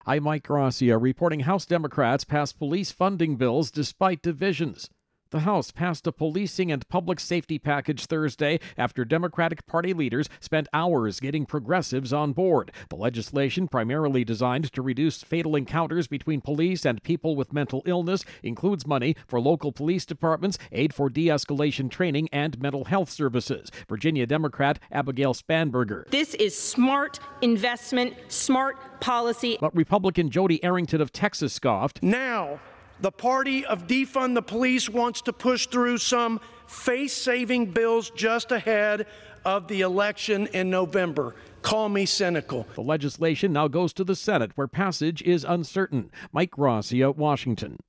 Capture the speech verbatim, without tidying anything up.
I'm Mike Gracia reporting House Democrats passed police funding bills despite divisions. The House passed a policing and public safety package Thursday after Democratic Party leaders spent hours getting progressives on board. The legislation, primarily designed to reduce fatal encounters between police and people with mental illness, includes money for local police departments, aid for de-escalation training, and mental health services. Virginia Democrat Abigail Spanberger. This is smart investment, smart policy. But Republican Jody Arrington of Texas scoffed. Now, the party of defund the police wants to push through some face-saving bills just ahead of the election in November. Call me cynical. The legislation now goes to the Senate, where passage is uncertain. Mike Gracia, Washington.